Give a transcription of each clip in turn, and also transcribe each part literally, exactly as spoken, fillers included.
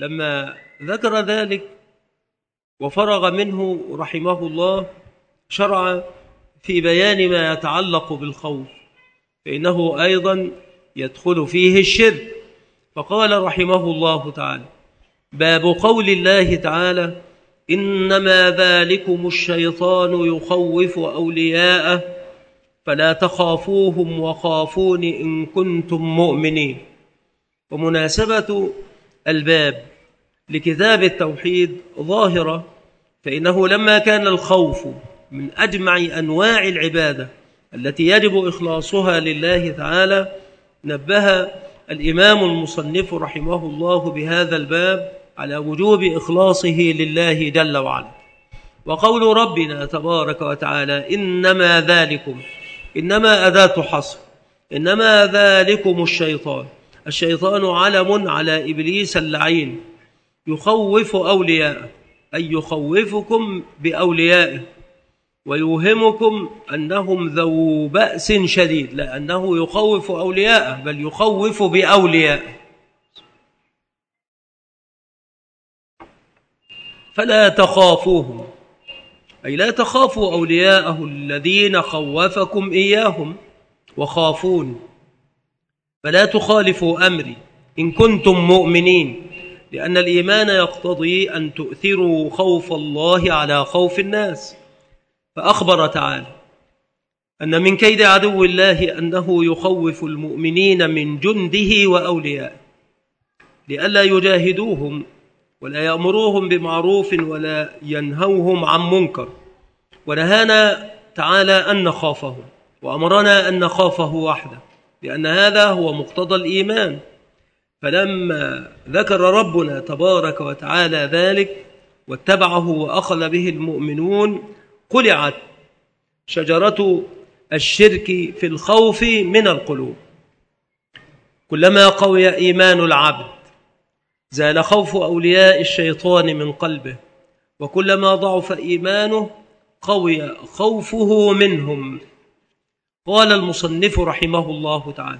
لما ذكر ذلك وفرغ منه رحمه الله شرع في بيان ما يتعلق بالخوف، فإنه أيضا يدخل فيه الشرك. فقال رحمه الله تعالى: باب قول الله تعالى: إنما ذلكم الشيطان يخوف أولياءه فلا تخافوهم وخافون إن كنتم مؤمنين. ومناسبة الباب لكتاب التوحيد ظاهرة، فإنه لما كان الخوف من أجمع أنواع العبادة التي يجب إخلاصها لله تعالى، نبه الإمام المصنف رحمه الله بهذا الباب على وجوب إخلاصه لله جل وعلا. وقول ربنا تبارك وتعالى: إنما ذلكم، إنما أداة حصر، إنما ذلكم الشيطان. الشيطان علم على إبليس اللعين، يخوف أولياءه، أي يخوفكم بأوليائه ويوهمكم أنهم ذو بأس شديد، لأنه يخوف أولياءه بل يخوف بأوليائه. فلا تخافوهم، أي لا تخافوا أولياءه الذين خوفكم إياهم، وخافون فلا تخالفوا أمري إن كنتم مؤمنين، لأن الإيمان يقتضي أن تؤثروا خوف الله على خوف الناس. فأخبر تعالى أن من كيد عدو الله أنه يخوف المؤمنين من جنده وأوليائه لئلا يجاهدوهم ولا يأمروهم بمعروف ولا ينهوهم عن منكر، ونهانا تعالى أن نخافه وأمرنا أن نخافه وحده، لأن هذا هو مقتضى الإيمان. فلما ذكر ربنا تبارك وتعالى ذلك واتبعه وأخذ به المؤمنون، قلعت شجرة الشرك في الخوف من القلوب. كلما قوي إيمان العبد زال خوف أولياء الشيطان من قلبه، وكلما ضعف إيمانه قوي خوفه منهم. قال المصنف رحمه الله تعالى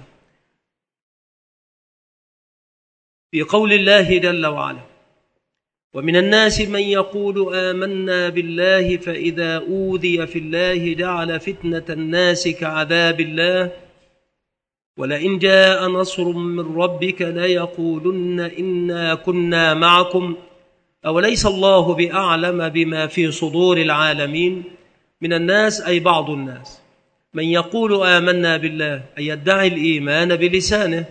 في قول الله جل وعلا: ومن الناس من يقول آمنا بالله فإذا أوذي في الله جعل فتنة الناس كعذاب الله ولئن جاء نصر من ربك ليقولن إنا كنا معكم أوليس الله بأعلم بما في صدور العالمين. من الناس أي بعض الناس من يقول آمنا بالله، أي يدعي الإيمان بلسانه،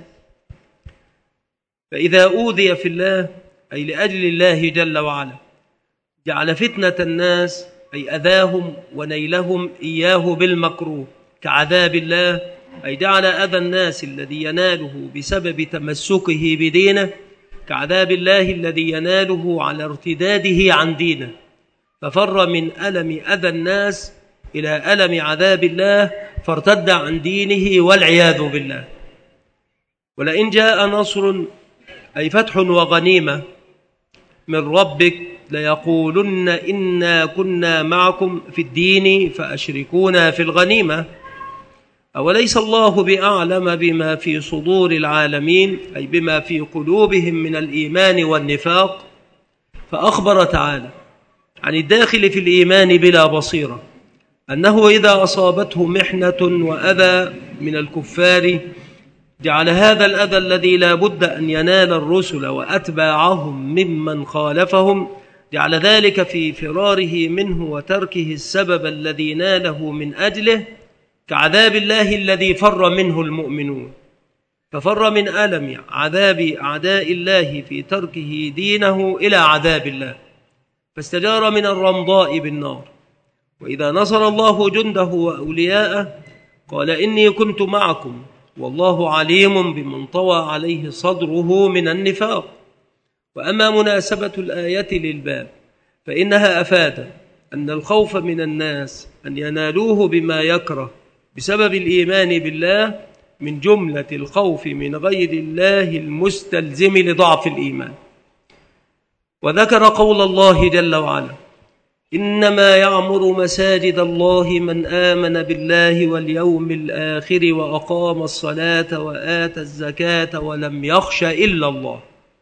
فإذا أوذي في الله أي لأجل الله جل وعلا جعل فتنة الناس أي أذاهم ونيلهم إياه بالمكروه كعذاب الله، أي جعل أذى الناس الذي يناله بسبب تمسكه بدينه كعذاب الله الذي يناله على ارتداده عن دينه، ففر من ألم أذى الناس إلى ألم عذاب الله فارتد عن دينه والعياذ بالله. ولئن جاء نصر أي فتح وغنيمة من ربك ليقولن إنا كنا معكم في الدين فأشركونا في الغنيمة أوليس الله بأعلم بما في صدور العالمين، أي بما في قلوبهم من الإيمان والنفاق. فأخبر تعالى عن الداخل في الإيمان بلا بصيرة أنه إذا أصابته محنة وأذى من الكفار جعل هذا الأذى الذي لا بد أن ينال الرسل وأتباعهم ممن خالفهم، جعل ذلك في فراره منه وتركه السبب الذي ناله من أجله كعذاب الله الذي فر منه المؤمنون، ففر من ألم عذاب أعداء الله في تركه دينه إلى عذاب الله، فاستجار من الرمضاء بالنار. وإذا نصر الله جنده وأولياءه قال إني كنت معكم والله عليم بمن طوى عليه صدره من النفاق. وأما مناسبة الآية للباب فإنها أفادت أن الخوف من الناس أن ينالوه بما يكره بسبب الإيمان بالله من جملة الخوف من غير الله المستلزم لضعف الإيمان. وذكر قول الله جل وعلا: إنما يعمر مساجد الله من آمن بالله واليوم الآخر وأقام الصلاة وآتى الزكاة ولم يخش إلا الله.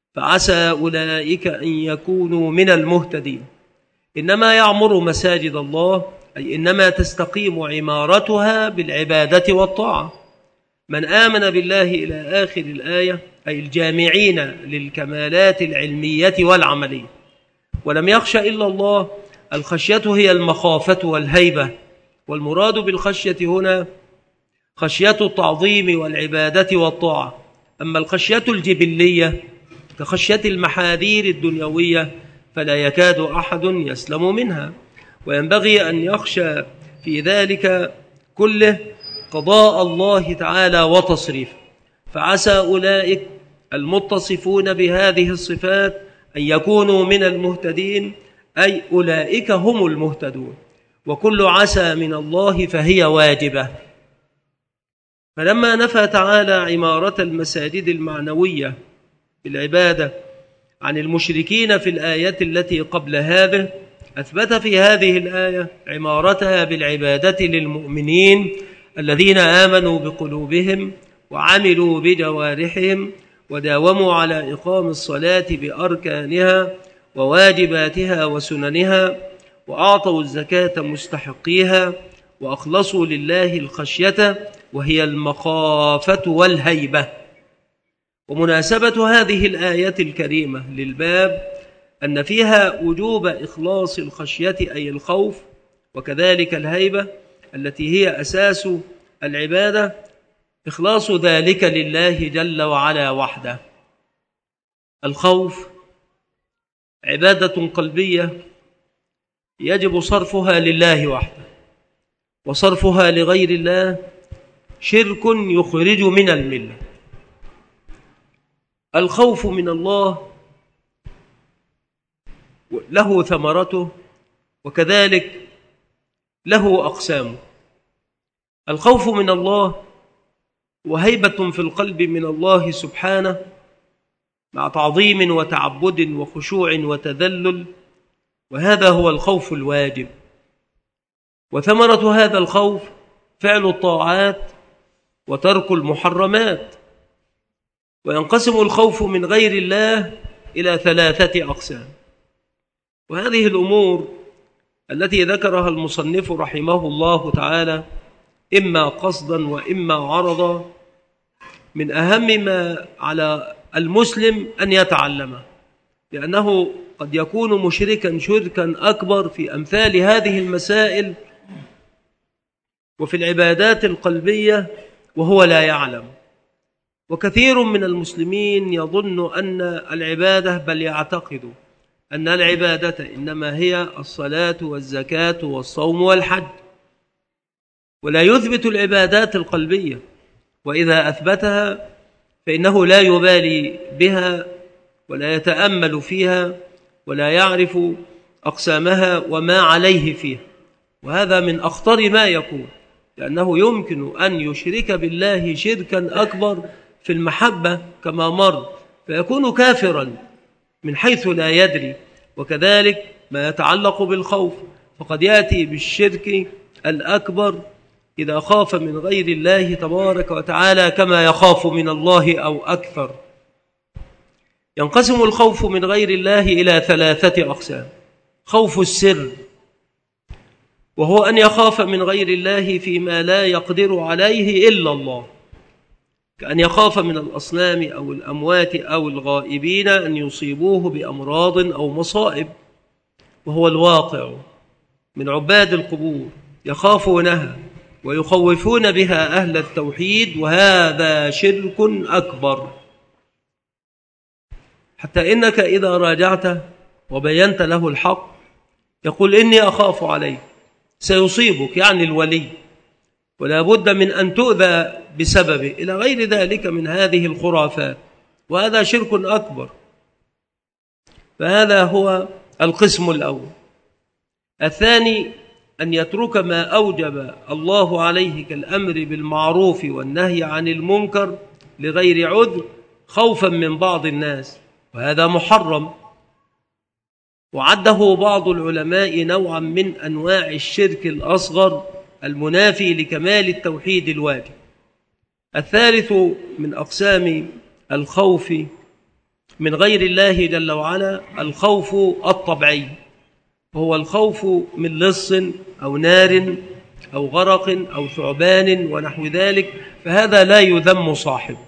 فعسى أولئك أن يكونوا من المهتدين. إنما يعمر مساجد الله، أي إنما تستقيم عمارتها بالعبادة والطاعة، من آمن بالله إلى آخر الآية، أي الجامعين للكمالات العلمية والعملية، ولم يخش إلا الله. الخشية هي المخافة والهيبة، والمراد بالخشية هنا خشية التعظيم والعبادة والطاعة. أما الخشية الجبلية كخشية المحاذير الدنيوية فلا يكاد أحد يسلم منها، وينبغي أن يخشى في ذلك كله قضاء الله تعالى وتصريفه. فعسى أولئك المتصفون بهذه الصفات أن يكونوا من المهتدين، أي أولئك هم المهتدون. وكل عسى من الله فهي واجبة. فلما نفى تعالى عمارة المساجد المعنوية بالعبادة عن المشركين في الآية التي قبل هذه، أثبت في هذه الآية عمارتها بالعبادة للمؤمنين الذين آمنوا بقلوبهم وعملوا بجوارحهم وداوموا على إقام الصلاة بأركانها وواجباتها وسننها، وأعطوا الزكاة مستحقيها، وأخلصوا لله الخشية وهي المخافة والهيبة. ومناسبة هذه الآية الكريمة للباب أن فيها وجوب إخلاص الخشية أي الخوف، وكذلك الهيبة التي هي أساس العبادة، إخلاص ذلك لله جل وعلا وحده. الخوف عبادة قلبية يجب صرفها لله وحده، وصرفها لغير الله شرك يخرج من الملة. الخوف من الله له ثمرته، وكذلك له أقسامه. الخوف من الله وهيبة في القلب من الله سبحانه مع تعظيم وتعبد وخشوع وتذلل، وهذا هو الخوف الواجب. وثمرة هذا الخوف فعل الطاعات وترك المحرمات. وينقسم الخوف من غير الله إلى ثلاثة أقسام، وهذه الأمور التي ذكرها المصنف رحمه الله تعالى إما قصدا وإما عرضا من أهم ما على المسلم أن يتعلمه، لأنه قد يكون مشركا شركا أكبر في أمثال هذه المسائل وفي العبادات القلبية وهو لا يعلم. وكثير من المسلمين يظن أن العبادة، بل يعتقد أن العبادة إنما هي الصلاة والزكاة والصوم والحج، ولا يثبت العبادات القلبية، وإذا أثبتها فإنه لا يبالي بها ولا يتأمل فيها ولا يعرف أقسامها وما عليه فيها. وهذا من أخطر ما يكون، لأنه يمكن أن يشرك بالله شركا أكبر في المحبة كما مر، فيكون كافرا من حيث لا يدري. وكذلك ما يتعلق بالخوف، فقد يأتي بالشرك الأكبر إذا خاف من غير الله تبارك وتعالى كما يخاف من الله أو أكثر. ينقسم الخوف من غير الله إلى ثلاثة أقسام. خوف السر، وهو أن يخاف من غير الله فيما لا يقدر عليه إلا الله، كأن يخاف من الأصنام أو الأموات أو الغائبين أن يصيبوه بأمراض أو مصائب، وهو الواقع من عباد القبور يخافونها ويخوفون بها أهل التوحيد، وهذا شرك أكبر. حتى إنك إذا راجعته وبينت له الحق يقول إني أخاف عليه، سيصيبك يعني الولي، ولا بد من أن تؤذى بسببه، إلى غير ذلك من هذه الخرافات، وهذا شرك أكبر. فهذا هو القسم الأول. الثاني أن يترك ما أوجب الله عليه كالأمر بالمعروف والنهي عن المنكر لغير عذر خوفا من بعض الناس، وهذا محرم، وعده بعض العلماء نوعا من أنواع الشرك الأصغر المنافي لكمال التوحيد الواجب. الثالث من أقسام الخوف من غير الله جل وعلا الخوف الطبيعي، وهو الخوف من لص أو نار أو غرق أو ثعبان ونحو ذلك، فهذا لا يذم صاحبه.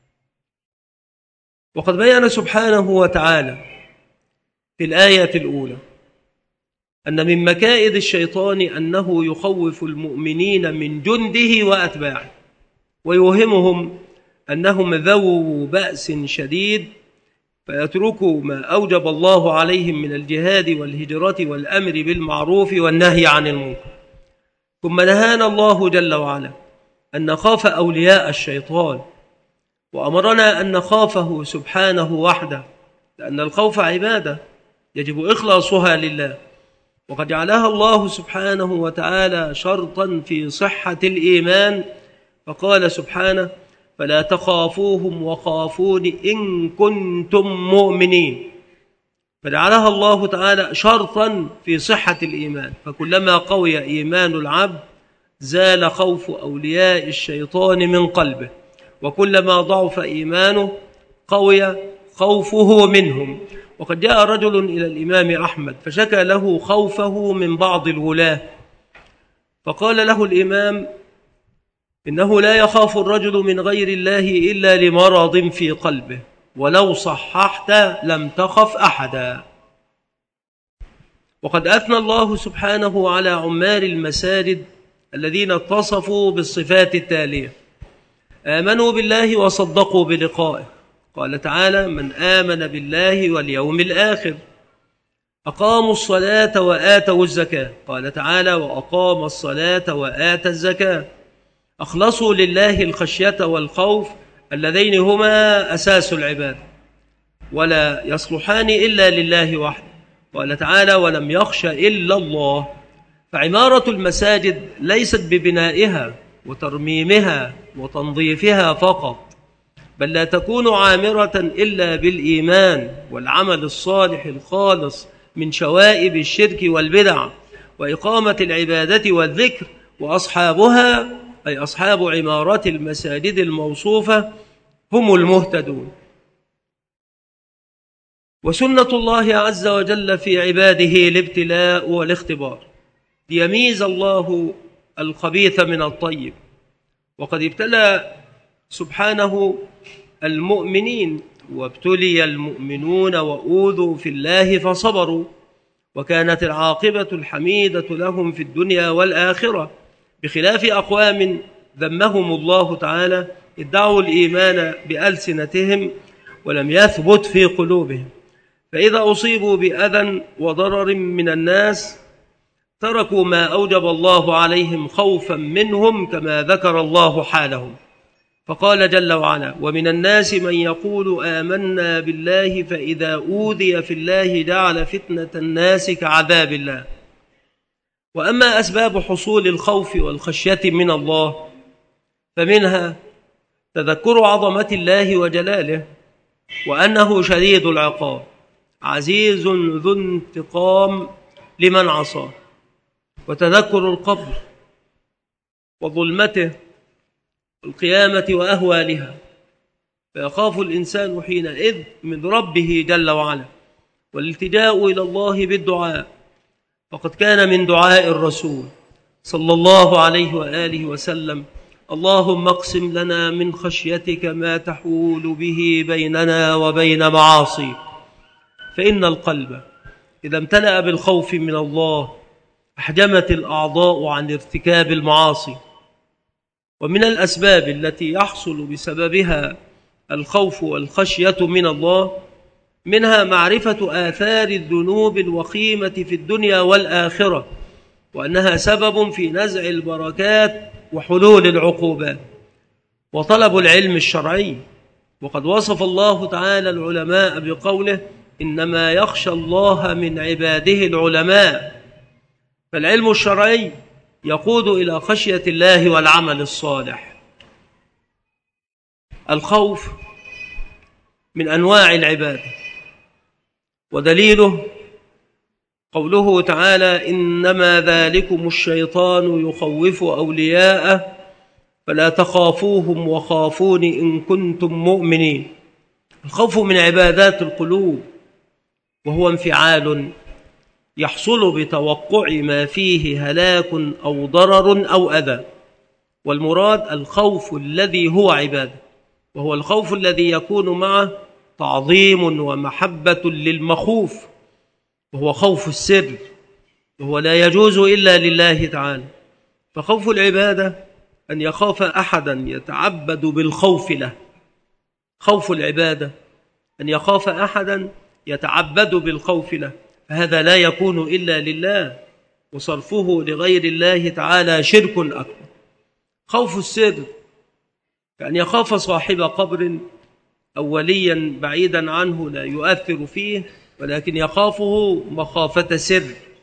وقد بيّن سبحانه وتعالى في الآية الأولى أن من مكائد الشيطان أنه يخوف المؤمنين من جنده وأتباعه ويوهمهم أنهم ذو بأس شديد، فيتركوا ما أوجب الله عليهم من الجهاد والهجرة والأمر بالمعروف والنهي عن المنكر. ثم نهانا الله جل وعلا أن نخاف أولياء الشيطان، وأمرنا أن نخافه سبحانه وحده، لأن الخوف عبادة يجب إخلاصها لله، وقد جعلها الله سبحانه وتعالى شرطا في صحة الإيمان، فقال سبحانه: فلا تخافوهم وخافون إن كنتم مؤمنين. فجعلها الله تعالى شرطا في صحة الإيمان، فكلما قوي إيمان العبد زال خوف أولياء الشيطان من قلبه، وكلما ضعف إيمانه قوي خوفه منهم. وقد جاء رجل إلى الإمام أحمد فشكى له خوفه من بعض الولاة، فقال له الإمام: إنه لا يخاف الرجل من غير الله إلا لمرض في قلبه، ولو صححت لم تخف أحدا. وقد أثنى الله سبحانه على عمار المساجد الذين اتصفوا بالصفات التالية: آمنوا بالله وصدقوا بلقائه. قال تعالى: من آمن بالله واليوم الآخر. أقاموا الصلاة وآتوا الزكاة. قال تعالى: وأقام الصلاة وآتى الزكاة. أخلصوا لله الخشية والخوف اللذين هما أساس العبادة، ولا يصلحان إلا لله وحده. قال تعالى: ولم يخش إلا الله. فعمارة المساجد ليست ببنائها وترميمها وتنظيفها فقط، بل لا تكون عامرة إلا بالإيمان والعمل الصالح الخالص من شوائب الشرك والبدع وإقامة العبادة والذكر. وأصحابها أي أصحاب عمارة المساجد الموصوفة هم المهتدون. وسنة الله عز وجل في عباده الابتلاء والاختبار، ليميز الله الخبيث من الطيب. وقد ابتلى سبحانه المؤمنين، وابتلي المؤمنون وأوذوا في الله فصبروا، وكانت العاقبة الحميدة لهم في الدنيا والآخرة، بخلاف أقوام ذمهم الله تعالى ادعوا الإيمان بألسنتهم ولم يثبت في قلوبهم، فإذا أصيبوا بأذى وضرر من الناس تركوا ما أوجب الله عليهم خوفا منهم، كما ذكر الله حالهم. فقال جل وعلا: ومن الناس من يقول آمنا بالله فإذا أوذي في الله جعل فتنة الناس كعذاب الله. وأما أسباب حصول الخوف والخشية من الله فمنها تذكر عظمة الله وجلاله، وأنه شديد العقاب عزيز ذو انتقام لمن عصاه، وتذكر القبر وظلمته والقيامة وأهوالها، فيخاف الإنسان حينئذ من ربه جل وعلا، والالتجاء إلى الله بالدعاء. فقد كان من دعاء الرسول صلى الله عليه وآله وسلم: اللهم اقسم لنا من خشيتك ما تحول به بيننا وبين معاصيك. فإن القلب إذا امتلأ بالخوف من الله أحجمت الأعضاء عن ارتكاب المعاصي. ومن الأسباب التي يحصل بسببها الخوف والخشية من الله منها معرفة آثار الذنوب الوخيمة في الدنيا والآخرة، وأنها سبب في نزع البركات وحلول العقوبات، وطلب العلم الشرعي. وقد وصف الله تعالى العلماء بقوله: إنما يخشى الله من عباده العلماء. فالعلم الشرعي يقود إلى خشية الله والعمل الصالح. الخوف من أنواع العبادة، ودليله قوله تعالى: إنما ذلكم الشيطان يخوف أولياءه فلا تخافوهم وخافون إن كنتم مؤمنين. الخوف من عبادات القلوب، وهو انفعال يحصل بتوقع ما فيه هلاك أو ضرر أو أذى. والمراد الخوف الذي هو عبادة، وهو الخوف الذي يكون معه تعظيم ومحبة للمخوف، وهو خوف السر، وهو لا يجوز إلا لله تعالى. فخوف العبادة أن يخاف أحدا يتعبد بالخوف له. خوف العبادة أن يخاف أحدا يتعبد بالخوف له، فهذا لا يكون إلا لله، وصرفه لغير الله تعالى شرك أكبر. خوف السر كأن يخاف صاحب قبر أو وليا بعيدا عنه لا يؤثر فيه، ولكن يخافه مخافة سر،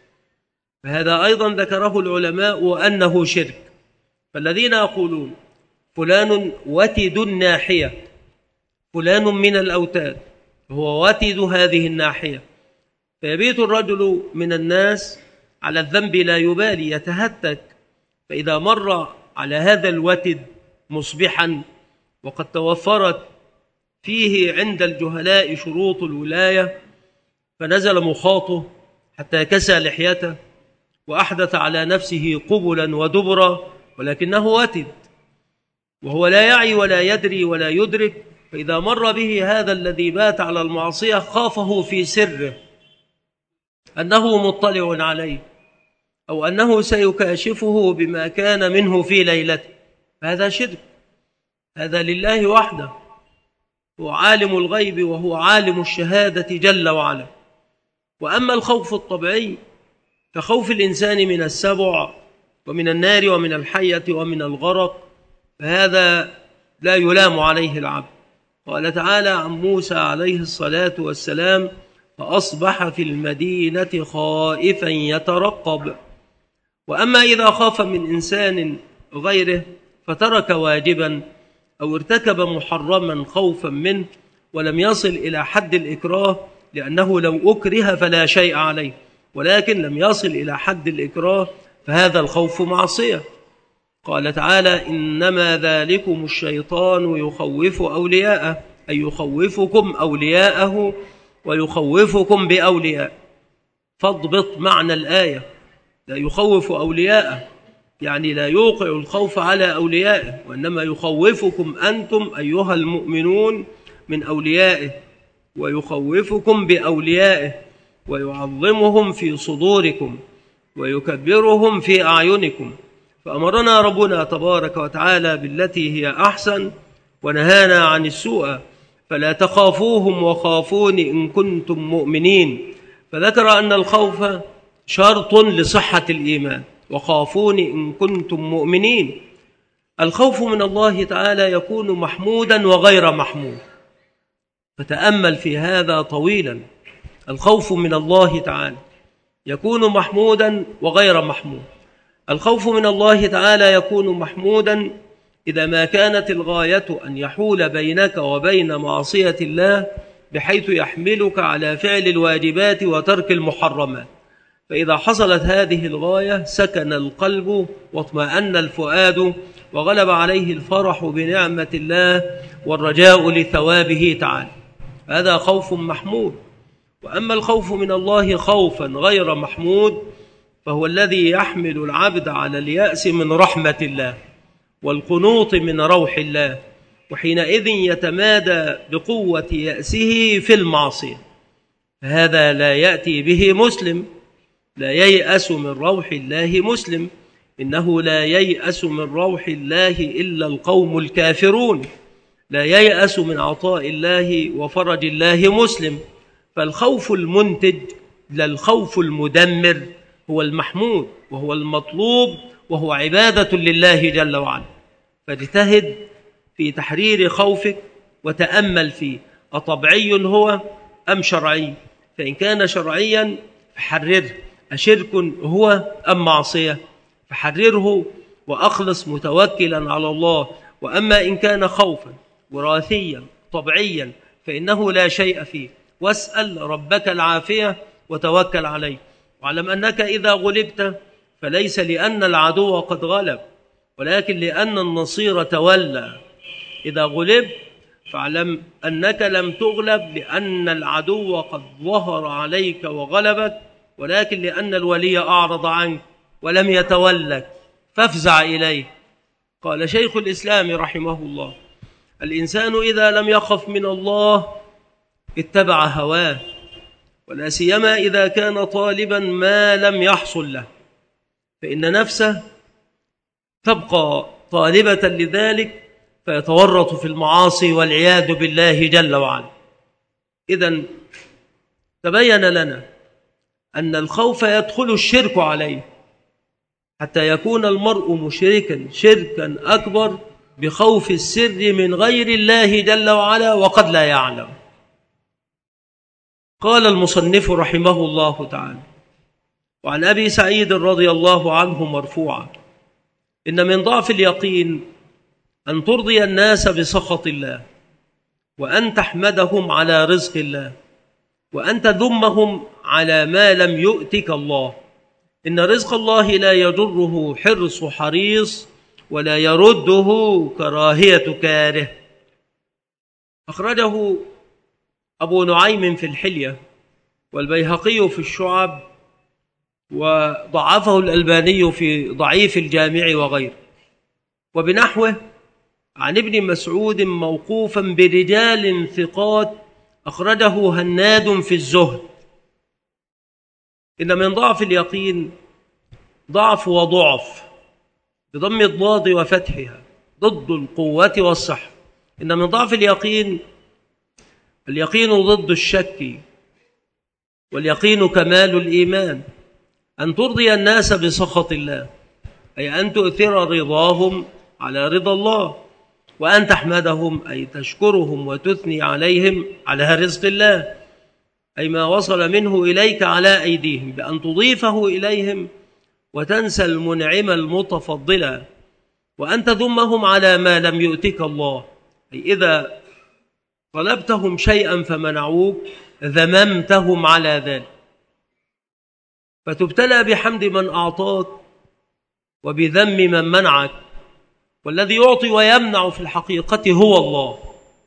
فهذا أيضا ذكره العلماء أنه شرك. فالذين يقولون فلان وتد الناحية، فلان من الأوتاد، هو وتد هذه الناحية، فيبيت الرجل من الناس على الذنب لا يبالي يتهتك، فإذا مر على هذا الوتد مصبحا وقد توفرت فيه عند الجهلاء شروط الولاية، فنزل مخاطه حتى كسى لحيته وأحدث على نفسه قبلا ودبرا، ولكنه وتد وهو لا يعي ولا يدري ولا يدرك. فإذا مر به هذا الذي بات على المعصية خافه في سره أنه مطلع عليه، أو أنه سيكاشفه بما كان منه في ليلته، هذا شرك. هذا لله وحده، هو عالم الغيب وهو عالم الشهادة جل وعلا. وأما الخوف الطبيعي كخوف الإنسان من السبع ومن النار ومن الحية ومن الغرق، فهذا لا يلام عليه العبد. قال تعالى عن موسى عليه الصلاة والسلام: فأصبح في المدينة خائفا يترقب. وأما إذا خاف من إنسان غيره فترك واجبا أو ارتكب محرما خوفا منه ولم يصل إلى حد الإكراه، لأنه لو أكره فلا شيء عليه، ولكن لم يصل إلى حد الإكراه، فهذا الخوف معصية. قال تعالى: إنما ذلكم الشيطان يخوف أولياءه، أي يخوفكم أولياءه ويخوفكم بأولياء. فاضبط معنى الآية: لا يخوف أولياءه يعني لا يوقع الخوف على أوليائه، وإنما يخوفكم أنتم أيها المؤمنون من أوليائه، ويخوفكم بأوليائه، ويعظمهم في صدوركم ويكبرهم في أعينكم. فأمرنا ربنا تبارك وتعالى بالتي هي أحسن، ونهانا عن السوء، فلا تخافوهم وخافون إن كنتم مؤمنين. فذكر أن الخوف شرط لصحة الإيمان، وخافون إن كنتم مؤمنين. الخوف من الله تعالى يكون محمودا وغير محمود، فتأمل في هذا طويلا. الخوف من الله تعالى يكون محمودا وغير محمود. الخوف من الله تعالى يكون محمودا إذا ما كانت الغاية أن يحول بينك وبين معصية الله بحيث يحملك على فعل الواجبات وترك المحرمات. فإذا حصلت هذه الغاية سكن القلب واطمأن الفؤاد وغلب عليه الفرح بنعمة الله والرجاء لثوابه تعالى، هذا خوف محمود. وأما الخوف من الله خوفا غير محمود فهو الذي يحمل العبد على اليأس من رحمة الله والقنوط من روح الله، وحينئذ يتمادى بقوة يأسه في المعصية. هذا لا يأتي به مسلم، لا ييأس من روح الله مسلم، إنه لا ييأس من روح الله إلا القوم الكافرون. لا ييأس من عطاء الله وفرج الله مسلم. فالخوف المنتج لا الخوف المدمر هو المحمود وهو المطلوب، وهو عبادة لله جل وعلا. فاجتهد في تحرير خوفك وتأمل فيه، أطبعي هو أم شرعي؟ فإن كان شرعيا فحرره، أشرك هو أم معصية؟ فحرره وأخلص متوكلا على الله. وأما إن كان خوفا وراثيا طبيعيا فإنه لا شيء فيه، واسأل ربك العافية وتوكل عليه. واعلم أنك إذا غلبت فليس لأن العدو قد غلب، ولكن لأن النصير تولى. إذا غلبت فاعلم أنك لم تغلب لأن العدو قد ظهر عليك وغلبك، ولكن لأن الولي أعرض عنك ولم يتولك فافزع إليه. قال شيخ الإسلام رحمه الله: الإنسان إذا لم يخف من الله اتبع هواه، ولا سيما إذا كان طالبا ما لم يحصل له، فإن نفسه تبقى طالبة لذلك فيتورط في المعاصي والعياذ بالله جل وعلا. إذن تبين لنا أن الخوف يدخل الشرك عليه، حتى يكون المرء مشركا شركا أكبر بخوف السر من غير الله جل وعلا وقد لا يعلم. قال المصنف رحمه الله تعالى: وعن أبي سعيد رضي الله عنه مرفوعا: إن من ضعف اليقين أن ترضي الناس بسخط الله، وأن تحمدهم على رزق الله، وأن تذمهم على ما لم يؤتك الله. إن رزق الله لا يضره حرص حريص، ولا يرده كراهية كاره. أخرجه أبو نعيم في الحلية، والبيهقي في الشعب، وضعفه الألباني في ضعيف الجامع وغيره. وبنحوه عن ابن مسعود موقوفا برجال ثقات أخرجه هناد في الزهد: إن من ضعف اليقين ضعف وضعف بضم الضاد وفتحها ضد القوة والصحة. إن من ضعف اليقين اليقين ضد الشك، واليقين كمال الإيمان. أن ترضي الناس بسخط الله، أي أن تؤثر رضاهم على رضا الله، وأن تحمدهم أي تشكرهم وتثني عليهم على رزق الله، أي ما وصل منه إليك على أيديهم، بأن تضيفه إليهم وتنسى المنعم المتفضل. وأن تذمهم على ما لم يؤتك الله، أي إذا طلبتهم شيئا فمنعوك ذممتهم على ذلك. فتبتلى بحمد من أعطاك وبذم من منعك، والذي يعطي ويمنع في الحقيقة هو الله.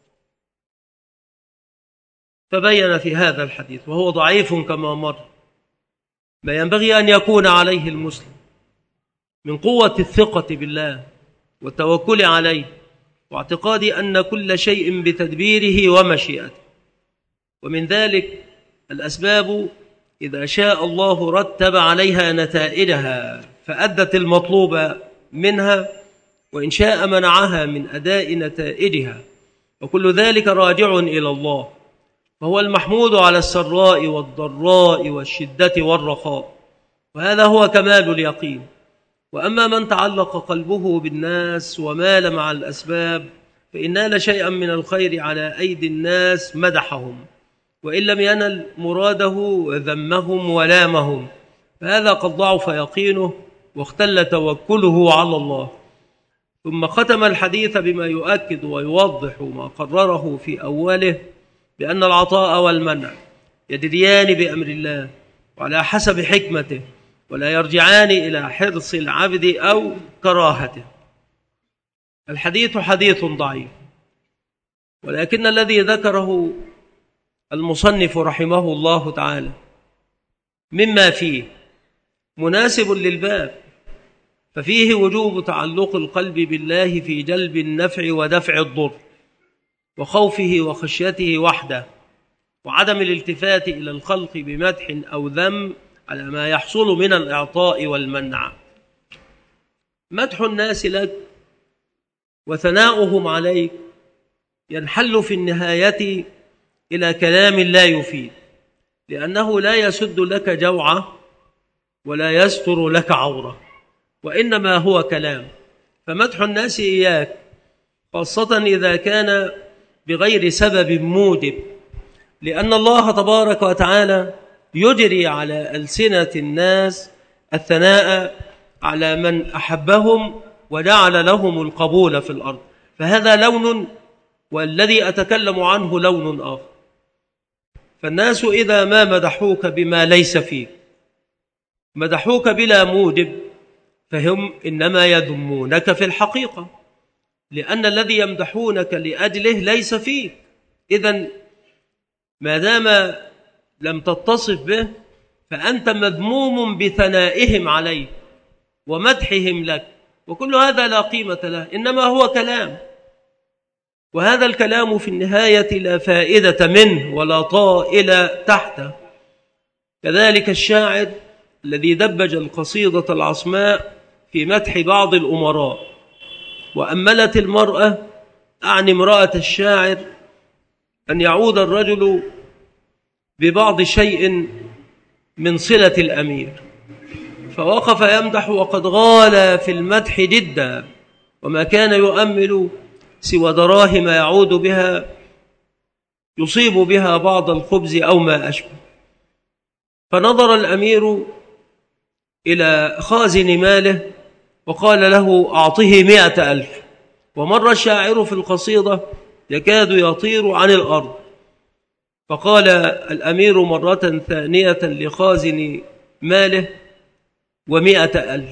فبين في هذا الحديث، وهو ضعيف كما مر، ما ينبغي أن يكون عليه المسلم من قوة الثقة بالله والتوكل عليه، واعتقاد أن كل شيء بتدبيره ومشيئته. ومن ذلك الأسباب إذا شاء الله رتب عليها نتائجها فأدت المطلوب منها، وإن شاء منعها من أداء نتائجها، وكل ذلك راجع إلى الله، فهو المحمود على السراء والضراء والشدة والرخاء، وهذا هو كمال اليقين. وأما من تعلق قلبه بالناس ومال مع الأسباب، فإن نال شيئا من الخير على أيدي الناس مدحهم، وإن لم ينل مراده ذمهم ولامهم، فهذا قد ضعف يقينه واختل توكله على الله. ثم ختم الحديث بما يؤكد ويوضح ما قرره في أوله، بأن العطاء والمنع يجريان بأمر الله وعلى حسب حكمته، ولا يرجعان إلى حرص العبد أو كراهته. الحديث حديث ضعيف، ولكن الذي ذكره المصنف رحمه الله تعالى مما فيه مناسب للباب، ففيه وجوب تعلق القلب بالله في جلب النفع ودفع الضر، وخوفه وخشيته وحده، وعدم الالتفات إلى الخلق بمدح أو ذم على ما يحصل من الإعطاء والمنع. مدح الناس لك وثناؤهم عليك ينحل في النهاية إلى كلام لا يفيد، لأنه لا يسد لك جوعة ولا يستر لك عورة، وإنما هو كلام. فمدح الناس إياك خاصة إذا كان بغير سبب موجب، لأن الله تبارك وتعالى يجري على ألسنة الناس الثناء على من أحبهم وجعل لهم القبول في الأرض، فهذا لون، والذي أتكلم عنه لون آخر. فالناس إذا ما مدحوك بما ليس فيك، مدحوك بلا موجب، فهم إنما يذمونك في الحقيقة. لأن الذي يمدحونك لأجله ليس فيك. إذن ما دام لم تتصف به فأنت مذموم بثنائهم عليك ومدحهم لك، وكل هذا لا قيمة له، إنما هو كلام، وهذا الكلام في النهاية لا فائدة منه ولا طائل تحته. كذلك الشاعر الذي دبج القصيدة العصماء في مدح بعض الأمراء، وأملت المرأة، أعني امرأة الشاعر، أن يعود الرجل ببعض شيء من صلة الأمير، فوقف يمدح وقد غال في المدح جدا، وما كان يؤمل سوى دراهم يعود بها يصيب بها بعض الخبز أو ما أشبه. فنظر الأمير إلى خازن ماله وقال له أعطه مئة ألف. ومر الشاعر في القصيدة يكاد يطير عن الأرض، فقال الأمير مرة ثانية لخازن ماله ومئة ألف.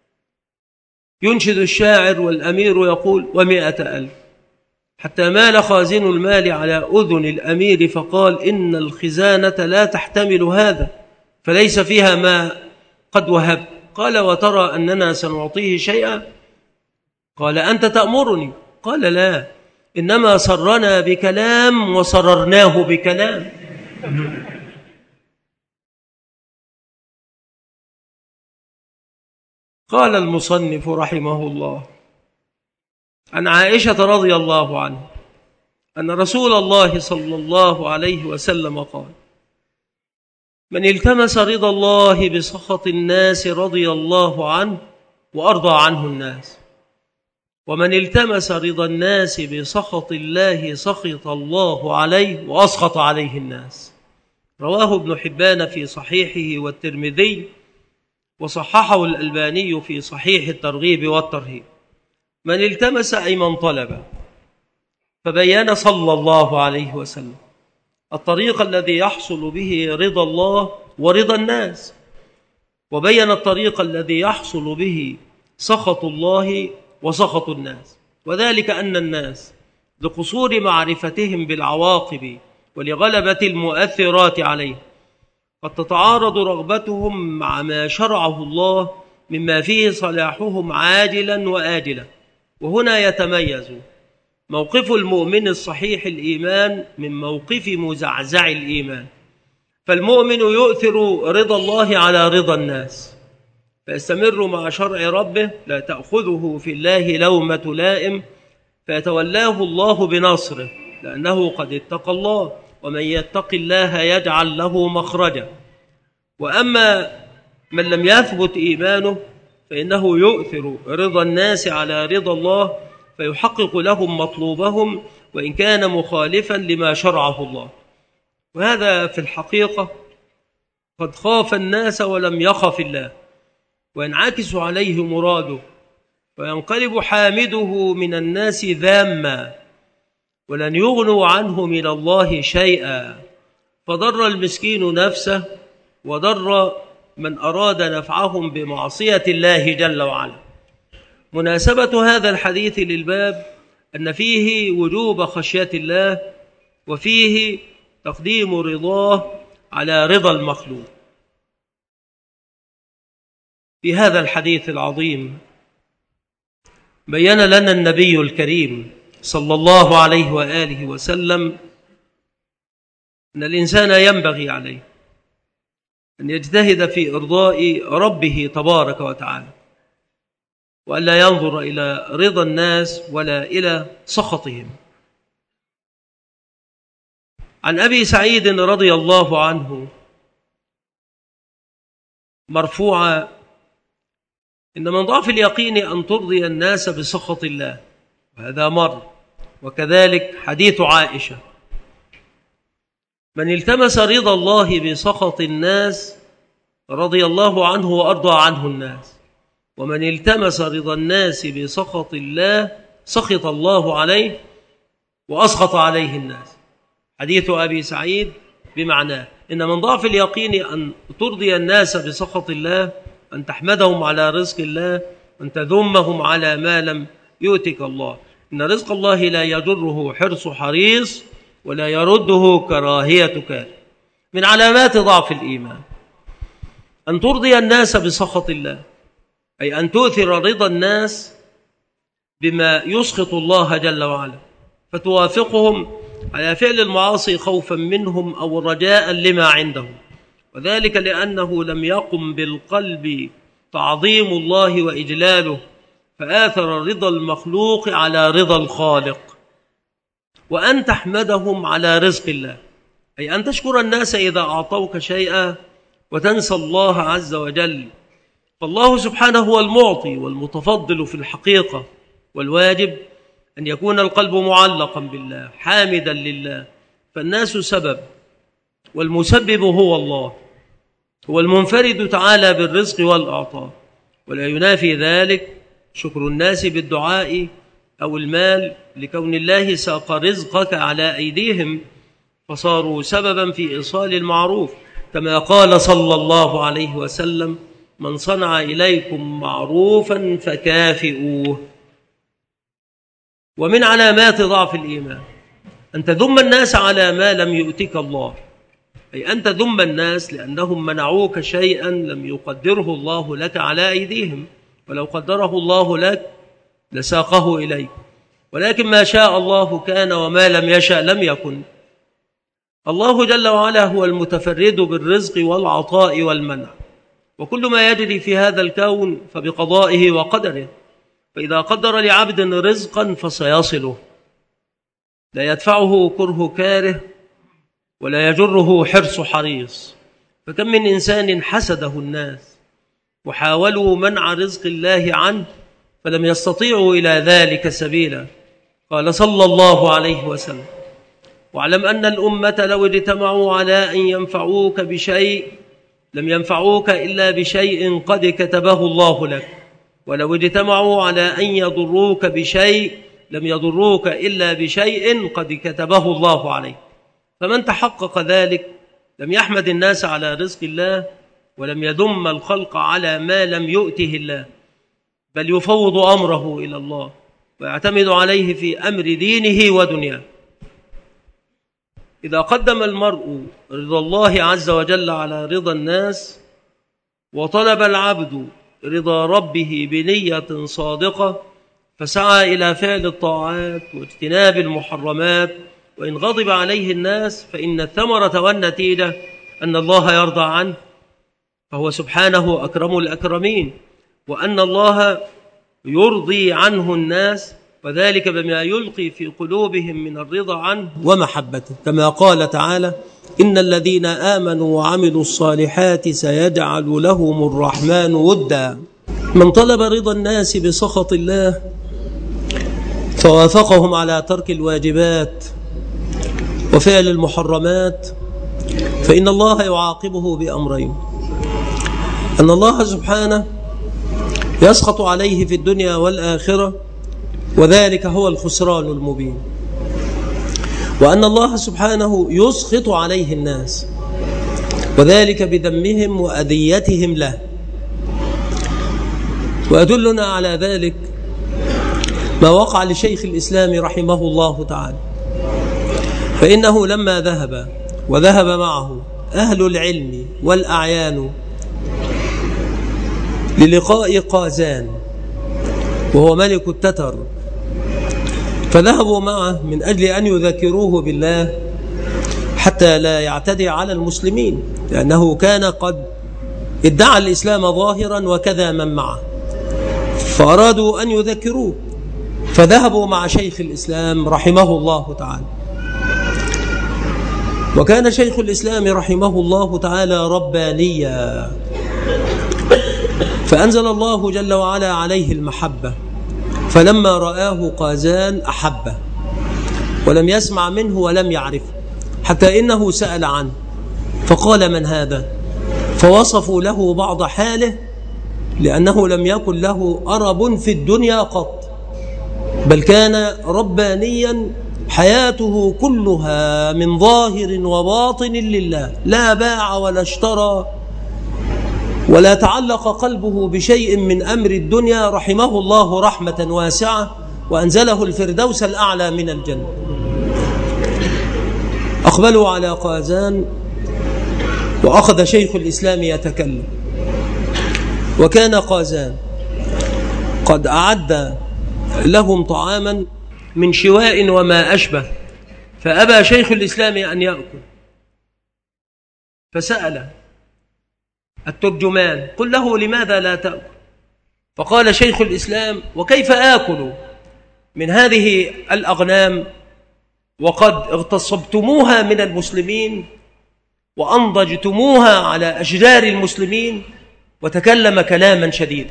ينشد الشاعر والأمير يقول ومئة ألف، حتى مال خازن المال على أذن الأمير فقال إن الخزانة لا تحتمل هذا، فليس فيها ما قد وهب. قال وترى أننا سنعطيه شيئا؟ قال أنت تأمرني؟ قال لا، إنما سرنا بكلام وسررناه بكلام. قال المصنف رحمه الله عن عائشة رضي الله عنها أن رسول الله صلى الله عليه وسلم قال من التمس رضا الله بسخط الناس رضي الله عنه وأرضى عنه الناس، ومن التمس رضا الناس بسخط الله سخط الله عليه وأسخط عليه الناس. رواه ابن حبان في صحيحه والترمذي، وصححه الألباني في صحيح الترغيب والترهيب. من التمس أي من طلب، فبين صلى الله عليه وسلم الطريق الذي يحصل به رضا الله ورضا الناس، وبين الطريق الذي يحصل به سخط الله وسخط الناس، وذلك أن الناس لقصور معرفتهم بالعواقب ولغلبة المؤثرات عليه قد تتعارض رغبتهم مع ما شرعه الله مما فيه صلاحهم عاجلا وآجلا. وهنا يتميز موقف المؤمن الصحيح الإيمان من موقف مزعزع الإيمان. فالمؤمن يؤثر رضا الله على رضا الناس، فيستمر مع شرع ربه، لا تأخذه في الله لومة لائم، فيتولاه الله بنصره لأنه قد اتقى الله، ومن يتق الله يجعل له مخرجا. وأما من لم يثبت إيمانه فإنه يؤثر رضا الناس على رضا الله، فيحقق لهم مطلوبهم وإن كان مخالفا لما شرعه الله. وهذا في الحقيقة قد خاف الناس ولم يخف الله، وينعكس عليه مراده، وينقلب حامده من الناس ذاما، ولن يغنوا عنه من الله شيئا. فضر المسكين نفسه وضر من أراد نفعهم بمعصية الله جل وعلا. مناسبة هذا الحديث للباب أن فيه وجوب خشية الله، وفيه تقديم رضاه على رضا المخلوق. في هذا الحديث العظيم بيّن لنا النبي الكريم صلى الله عليه وآله وسلم أن الإنسان ينبغي عليه أن يجتهد في إرضاء ربه تبارك وتعالى، وألا ينظر إلى رضا الناس ولا إلى سخطهم. عن أبي سعيد رضي الله عنه مرفوعا إن من ضعف اليقين أن ترضي الناس بسخط الله، وهذا مر. وكذلك حديث عائشة من التمس رضا الله بسخط الناس رضي الله عنه وأرضى عنه الناس، ومن التمس رضا الناس بسخط الله سخط الله عليه وأسخط عليه الناس. حديث أبي سعيد بمعناه إن من ضعف اليقين أن ترضي الناس بسخط الله، أن تحمدهم على رزق الله، أن تذمهم على ما لم يؤتك الله. إن رزق الله لا يجره حرص حريص ولا يرده كراهية كاره. من علامات ضعف الإيمان أن ترضي الناس بسخط الله، أي أن تؤثر رضا الناس بما يسخط الله جل وعلا، فتوافقهم على فعل المعاصي خوفا منهم أو رجاء لما عندهم، وذلك لأنه لم يقم بالقلب تعظيم الله وإجلاله، فآثر رضا المخلوق على رضا الخالق. وأن تحمدهم على رزق الله، أي أن تشكر الناس إذا أعطوك شيئا وتنسى الله عز وجل، فالله سبحانه هو المعطي والمتفضل في الحقيقة، والواجب أن يكون القلب معلقا بالله حامدا لله، فالناس سبب والمسبب هو الله، هو المنفرد تعالى بالرزق والأعطاء، ولا ينافي ذلك شكر الناس بالدعاء أو المال، لكون الله ساق رزقك على أيديهم فصاروا سببا في إيصال المعروف، كما قال صلى الله عليه وسلم: من صنع إليكم معروفا فكافئوه. ومن علامات ضعف الإيمان أن تذم الناس على ما لم يؤتك الله، أي أن تذم الناس لأنهم منعوك شيئا لم يقدره الله لك على أيديهم، ولو قدره الله لك لساقه إليك، ولكن ما شاء الله كان وما لم يشأ لم يكن. الله جل وعلا هو المتفرد بالرزق والعطاء والمنع، وكل ما يجري في هذا الكون فبقضائه وقدره، فإذا قدر لعبد رزقا فسيصله، لا يدفعه كره كاره ولا يجره حرص حريص. فكم من إنسان حسده الناس وحاولوا منع رزق الله عنه فلم يستطيعوا إلى ذلك سبيلا. قال صلى الله عليه وسلم: واعلم أن الأمة لو اجتمعوا على أن ينفعوك بشيء لم ينفعوك إلا بشيء قد كتبه الله لك، ولو اجتمعوا على أن يضروك بشيء لم يضروك إلا بشيء قد كتبه الله عليك. فمن تحقق ذلك لم يحمد الناس على رزق الله، ولم يذم الخلق على ما لم يؤته الله، بل يفوض أمره إلى الله ويعتمد عليه في أمر دينه ودنياه. إذا قدم المرء رضا الله عز وجل على رضا الناس، وطلب العبد رضا ربه بنية صادقة، فسعى إلى فعل الطاعات واجتناب المحرمات، وإن غضب عليه الناس فإن الثمرة والنتيجة أن الله يرضى عنه، فهو سبحانه أكرم الأكرمين، وأن الله يرضي عنه الناس، وذلك بما يلقي في قلوبهم من الرضا عنه ومحبته، كما قال تعالى: إن الذين آمنوا وعملوا الصالحات سيجعل لهم الرحمن ودا. من طلب رضا الناس بسخط الله فوافقهم على ترك الواجبات وفعل المحرمات، فإن الله يعاقبه بأمرين: أن الله سبحانه يسخط عليه في الدنيا والآخرة، وذلك هو الخسران المبين، وأن الله سبحانه يسخط عليه الناس، وذلك بذمهم وأذيتهم له. وأدلنا على ذلك ما وقع لشيخ الإسلام رحمه الله تعالى، فإنه لما ذهب وذهب معه أهل العلم والأعيان للقاء قازان وهو ملك التتر، فذهبوا معه من أجل أن يذكروه بالله حتى لا يعتدي على المسلمين، لأنه كان قد ادعى الإسلام ظاهرا وكذا من معه، فأرادوا أن يذكروه، فذهبوا مع شيخ الإسلام رحمه الله تعالى. وكان شيخ الإسلام رحمه الله تعالى ربانيا، فأنزل الله جل وعلا عليه المحبة، فلما رآه قازان أحبه ولم يسمع منه ولم يعرفه، حتى إنه سأل عنه فقال: من هذا؟ فوصفوا له بعض حاله، لأنه لم يكن له أرب في الدنيا قط، بل كان ربانيا حياته كلها من ظاهر وباطن لله، لا باع ولا اشترى ولا تعلق قلبه بشيء من أمر الدنيا، رحمه الله رحمة واسعة، وأنزله الفردوس الأعلى من الجنة. أقبلوا على قازان وأخذ شيخ الإسلام يتكلم. وكان قازان قد أعد لهم طعاما من شواء وما أشبه، فأبى شيخ الإسلام أن يأكل، فسأل الترجمان: قل له لماذا لا تأكل؟ فقال شيخ الإسلام: وكيف آكل من هذه الأغنام وقد اغتصبتموها من المسلمين وأنضجتموها على أشجار المسلمين؟ وتكلم كلاما شديدا.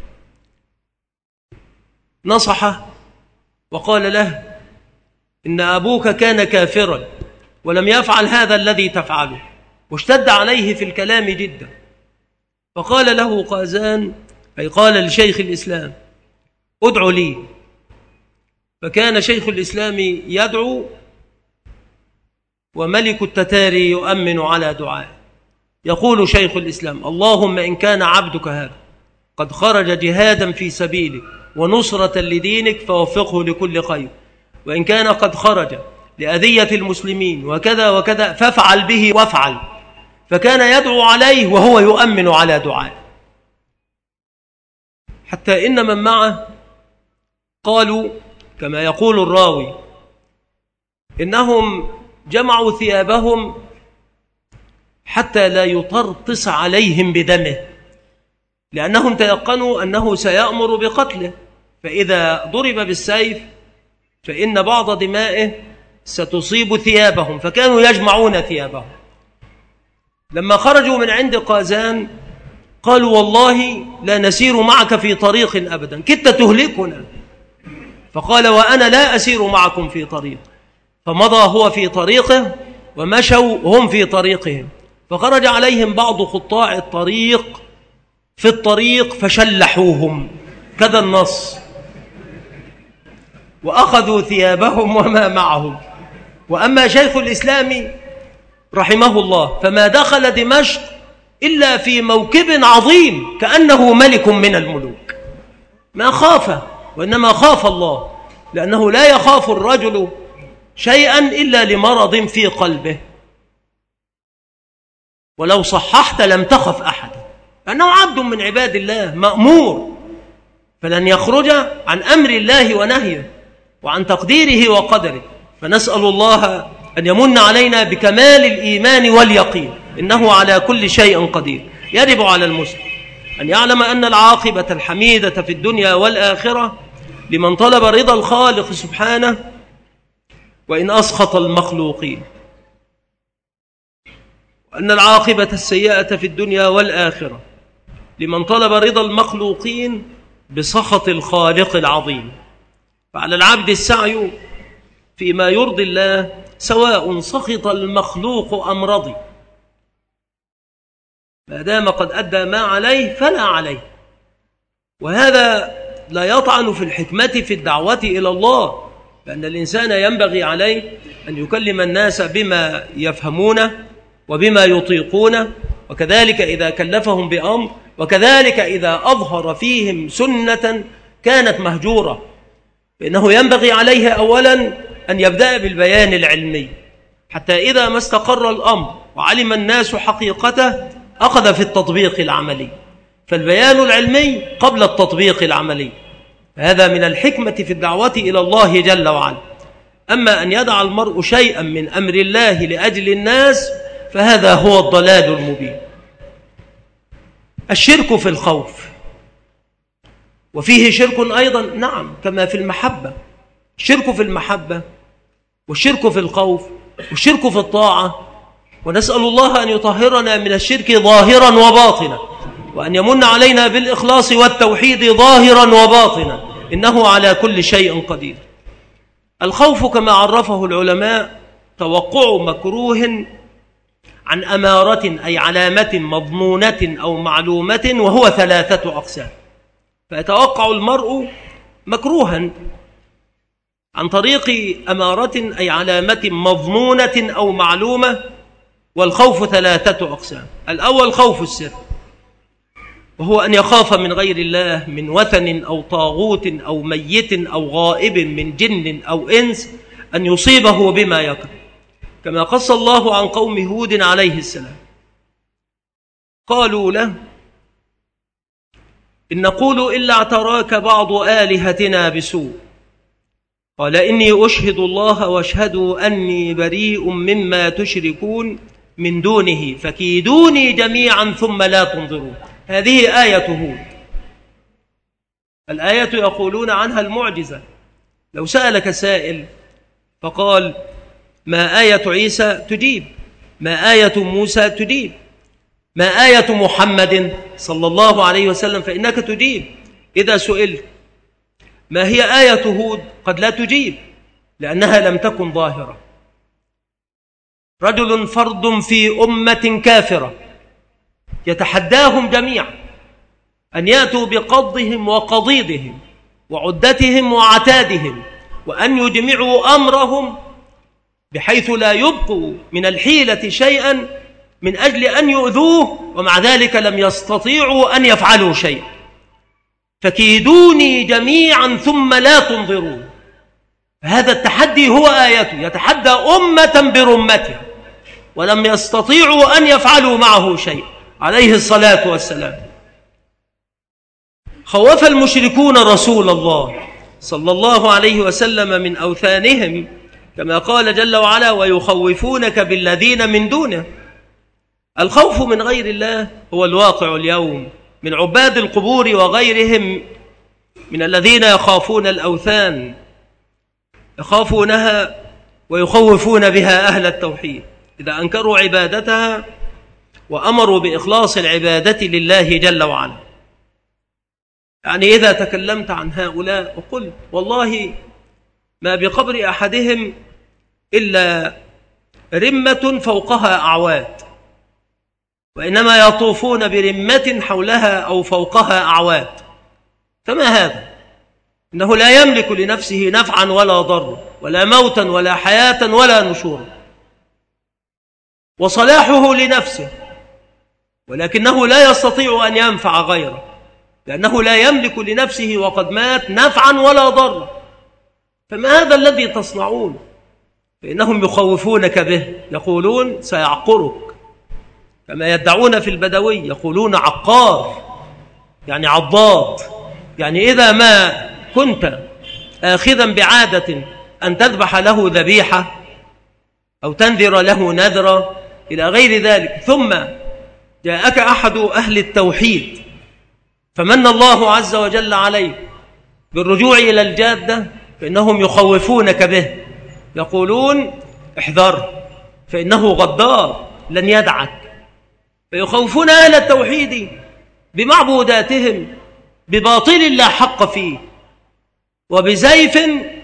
نصحه وقال له: إن أبوك كان كافرا ولم يفعل هذا الذي تفعله، واشتد عليه في الكلام جدا. فقال له قازان، أي قال لشيخ الإسلام: ادعو لي. فكان شيخ الإسلام يدعو وملك التتار يؤمن على دعائه. يقول شيخ الإسلام: اللهم إن كان عبدك هذا قد خرج جهادا في سبيلك ونصرة لدينك فوفقه لكل خير، وإن كان قد خرج لأذية المسلمين وكذا وكذا فافعل به وافعل. فكان يدعو عليه وهو يؤمن على دعائه، حتى إن من معه قالوا كما يقول الراوي إنهم جمعوا ثيابهم حتى لا يطرطس عليهم بدمه، لأنهم تيقنوا أنه سيأمر بقتله، فإذا ضرب بالسيف فإن بعض دمائه ستصيب ثيابهم، فكانوا يجمعون ثيابهم. لما خرجوا من عند قازان قالوا: والله لا نسير معك في طريق أبدا، كدت تهلكنا. فقال: وأنا لا أسير معكم في طريق. فمضى هو في طريقه ومشوا هم في طريقهم، فخرج عليهم بعض قطاع الطريق في الطريق فشلحوهم، كذا النص، وأخذوا ثيابهم وما معهم. وأما شيخ الإسلام رحمه الله فما دخل دمشق إلا في موكب عظيم كأنه ملك من الملوك، ما خاف، وإنما خاف الله، لأنه لا يخاف الرجل شيئا إلا لمرض في قلبه. ولو صححت لم تخف أحدا، لأنه عبد من عباد الله مأمور، فلن يخرج عن أمر الله ونهيه وعن تقديره وقدره. فنسأل الله أن يمن علينا بكمال الإيمان واليقين، إنه على كل شيء قدير. يجب على المسلم أن يعلم أن العاقبة الحميدة في الدنيا والآخرة لمن طلب رضا الخالق سبحانه وإن أسخط المخلوقين، وأن العاقبة السيئة في الدنيا والآخرة لمن طلب رضا المخلوقين بسخط الخالق العظيم. فعلى العبد السعي فيما يرضي الله سواء سخط المخلوق أم رضي، ما دام قد أدى ما عليه فلا عليه. وهذا لا يطعن في الحكمة في الدعوة إلى الله، لأن الإنسان ينبغي عليه أن يكلم الناس بما يفهمونه وبما يطيقونه، وكذلك إذا كلفهم بأمر، وكذلك إذا أظهر فيهم سنة كانت مهجورة، فإنه ينبغي عليه أولا أن يبدأ بالبيان العلمي، حتى إذا ما استقر الأمر وعلم الناس حقيقته أخذ في التطبيق العملي. فالبيان العلمي قبل التطبيق العملي، هذا من الحكمة في الدعوة إلى الله جل وعلا. أما أن يدع المرء شيئا من أمر الله لأجل الناس فهذا هو الضلال المبين. الشرك في الخوف، وفيه شرك أيضا نعم كما في المحبة، الشرك في المحبة والشرك في الخوف والشرك في الطاعة. ونسأل الله أن يطهرنا من الشرك ظاهرا وباطنا، وأن يمن علينا بالإخلاص والتوحيد ظاهرا وباطنا، إنه على كل شيء قدير. الخوف كما عرفه العلماء توقع مكروه عن أمارة أي علامة مضمونة أو معلومة، وهو ثلاثة أقسام. فيتوقع المرء مكروها عن طريق أمارة أي علامة مضمونة أو معلومة، والخوف ثلاثة أقسام. الأول خوف السر، وهو أن يخاف من غير الله من وثن أو طاغوت أو ميت أو غائب من جن أو إنس أن يصيبه بما يكره، كما قص الله عن قوم هود عليه السلام. قالوا له: إن نقول إلا اعتراك بعض آلهتنا بسوء. قال: إني أشهد الله واشهدوا أني بريء مما تشركون من دونه فكيدوني جميعا ثم لا تنظرون. هذه آية هود. الآية يقولون عنها المعجزة. لو سألك سائل فقال: ما آية عيسى؟ تجيب. ما آية موسى؟ تجيب. ما آية محمد صلى الله عليه وسلم؟ فإنك تجيب. إذا سئلت ما هي آية هود قد لا تجيب، لأنها لم تكن ظاهرة. رجل فرد في أمة كافرة يتحداهم جميعا أن يأتوا بقضهم وقضيضهم وعدتهم وعتادهم، وأن يجمعوا أمرهم بحيث لا يبقوا من الحيلة شيئا من أجل أن يؤذوه، ومع ذلك لم يستطيعوا أن يفعلوا شيئا. فكيدوني جميعا ثم لا تنظرون. هذا التحدي هو آيته، يتحدى أمة برمتها ولم يستطيعوا أن يفعلوا معه شيء عليه الصلاة والسلام. خوف المشركون رسول الله صلى الله عليه وسلم من أوثانهم، كما قال جل وعلا: ويخوفونك بالذين من دونه. الخوف من غير الله هو الواقع اليوم من عباد القبور وغيرهم من الذين يخافون الأوثان، يخافونها ويخوفون بها أهل التوحيد إذا أنكروا عبادتها وأمروا بإخلاص العبادة لله جل وعلا. يعني إذا تكلمت عن هؤلاء وقلت: والله ما بقبر أحدهم إلا رمة فوقها أعواد، وإنما يطوفون برمة حولها أو فوقها أعواد، فما هذا؟ إنه لا يملك لنفسه نفعا ولا ضر ولا موتا ولا حياة ولا نشورا، وصلاحه لنفسه، ولكنه لا يستطيع أن ينفع غيره، لأنه لا يملك لنفسه وقد مات نفعا ولا ضر. فما هذا الذي تصنعون؟ فإنهم يخوفونك به، يقولون سيعقرك، كما يدعون في البدوي يقولون عقار، يعني عضاد، يعني إذا ما كنت آخذا بعادة أن تذبح له ذبيحة أو تنذر له نذرا إلى غير ذلك، ثم جاءك أحد أهل التوحيد فمن الله عز وجل عليه بالرجوع إلى الجادة، فإنهم يخوفونك به، يقولون احذر فإنه غدار لن يدعك. فيخوفون أهل التوحيد بمعبوداتهم بباطل لا حق فيه، وبزيف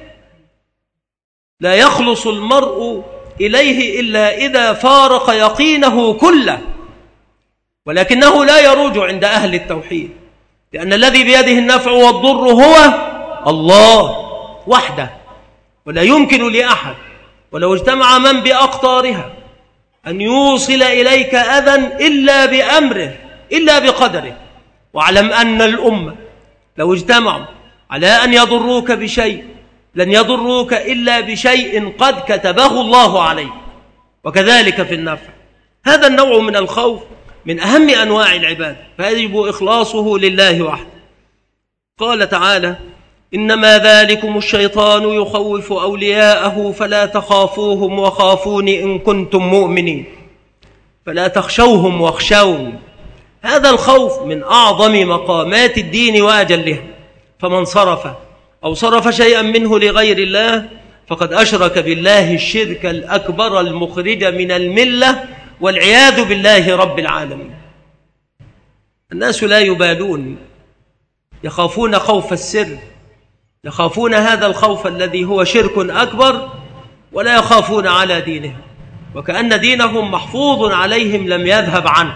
لا يخلص المرء إليه إلا إذا فارق يقينه كله، ولكنه لا يروج عند أهل التوحيد، لأن الذي بيده النفع والضر هو الله وحده، ولا يمكن لأحد ولو اجتمع من بأقطارها أن يوصل إليك أذى إلا بأمره إلا بقدره. واعلم أن الأمة لو اجتمعوا على أن يضروك بشيء لن يضروك إلا بشيء قد كتبه الله عليك، وكذلك في النفع. هذا النوع من الخوف من أهم أنواع العبادة، فيجب إخلاصه لله وحده. قال تعالى: إنما ذلكم الشيطان يخوف أولياءه فلا تخافوهم وخافوني إن كنتم مؤمنين فلا تخشوهم واخشون. هذا الخوف من أعظم مقامات الدين وأجلها، فمن صرف أو صرف شيئا منه لغير الله فقد أشرك بالله الشرك الأكبر المخرج من الملة، والعياذ بالله رب العالمين. الناس لا يبالون، يخافون خوف السر، يخافون هذا الخوف الذي هو شرك أكبر، ولا يخافون على دينهم، وكأن دينهم محفوظ عليهم لم يذهب عنه.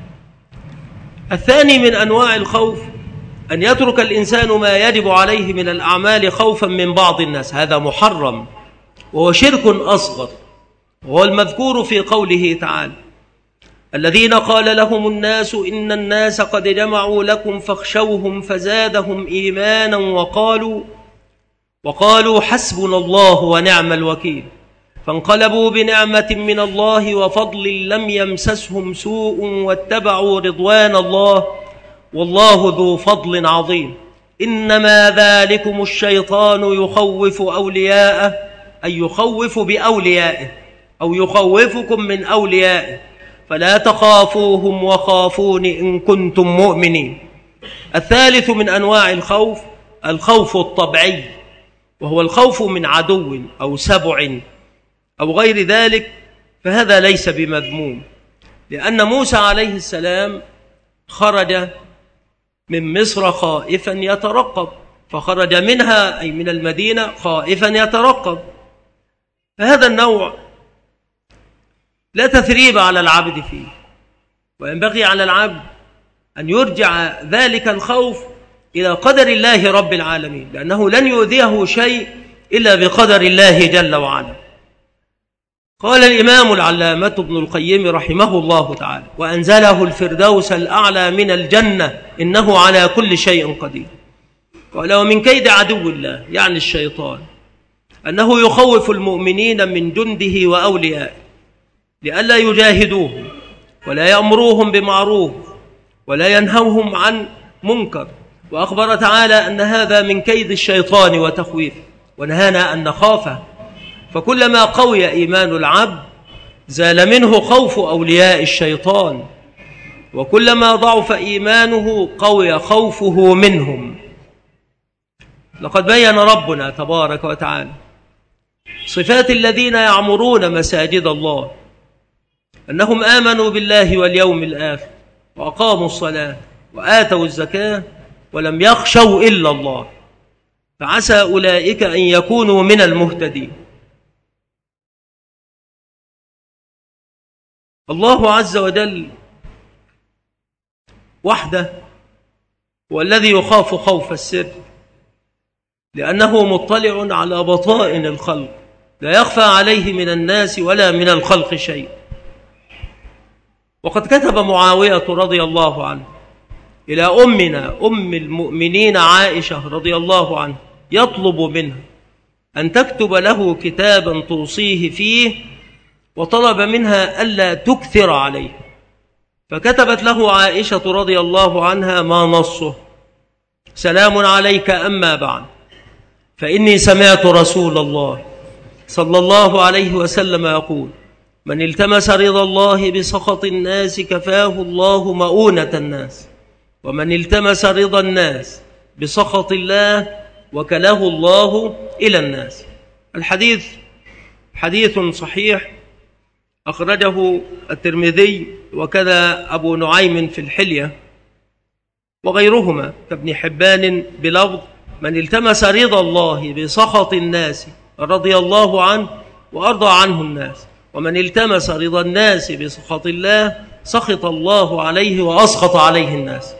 الثاني من أنواع الخوف أن يترك الإنسان ما يجب عليه من الأعمال خوفا من بعض الناس، هذا محرم وهو شرك أصغر، وهو المذكور في قوله تعالى: الذين قال لهم الناس إن الناس قد جمعوا لكم فاخشوهم فزادهم إيمانا وقالوا وقالوا حسبنا الله ونعم الوكيل فانقلبوا بنعمة من الله وفضل لم يمسسهم سوء واتبعوا رضوان الله والله ذو فضل عظيم. إنما ذلكم الشيطان يخوف أولياءه، أي يخوف بأوليائه أو يخوفكم من أوليائه، فلا تخافوهم وخافون إن كنتم مؤمنين. الثالث من أنواع الخوف الخوف الطبيعي، وهو الخوف من عدو أو سبع أو غير ذلك، فهذا ليس بمذموم، لأن موسى عليه السلام خرج من مصر خائفا يترقب، فخرج منها أي من المدينة خائفا يترقب. فهذا النوع لا تثريب على العبد فيه، وينبغي على العبد أن يرجع ذلك الخوف إلى قدر الله رب العالمين، لأنه لن يؤذيه شيء إلا بقدر الله جل وعلا. قال الإمام العلامة ابن القيم رحمه الله تعالى: وأنزله الفردوس الأعلى من الجنة إنه على كل شيء قدير. قال: ومن كيد عدو الله يعني الشيطان أنه يخوف المؤمنين من جنده وأوليائه لئلا يجاهدوهم ولا يأمروهم بمعروف ولا ينهوهم عن منكر، وأخبر تعالى أن هذا من كيد الشيطان وتخويفه، ونهانا أن نخافه. فكلما قوي إيمان العبد زال منه خوف أولياء الشيطان، وكلما ضعف إيمانه قوي خوفه منهم. لقد بين ربنا تبارك وتعالى صفات الذين يعمرون مساجد الله، أنهم آمنوا بالله واليوم الآخر وأقاموا الصلاة وآتوا الزكاة ولم يخشوا إلا الله، فعسى أولئك أن يكونوا من المهتدين. الله عز وجل وحده هو الذي يخاف خوف السر، لأنه مطلع على بطائن الخلق، لا يخفى عليه من الناس ولا من الخلق شيء. وقد كتب معاوية رضي الله عنه إلى أمنا أم المؤمنين عائشة رضي الله عنها يطلب منها أن تكتب له كتابا توصيه فيه، وطلب منها ألا تكثر عليه، فكتبت له عائشة رضي الله عنها ما نصه: سلام عليك أما بعد، فإني سمعت رسول الله صلى الله عليه وسلم يقول: من التمس رضا الله بسخط الناس كفاه الله مؤونة الناس، ومن التمس رضا الناس بسخط الله وكله الله إلى الناس. الحديث حديث صحيح أخرجه الترمذي وكذا أبو نعيم في الحلية وغيرهما كابن حبان بلفظ: من التمس رضا الله بسخط الناس رضي الله عنه وأرضى عنه الناس، ومن التمس رضا الناس بسخط الله سخط الله عليه وأسخط عليه الناس.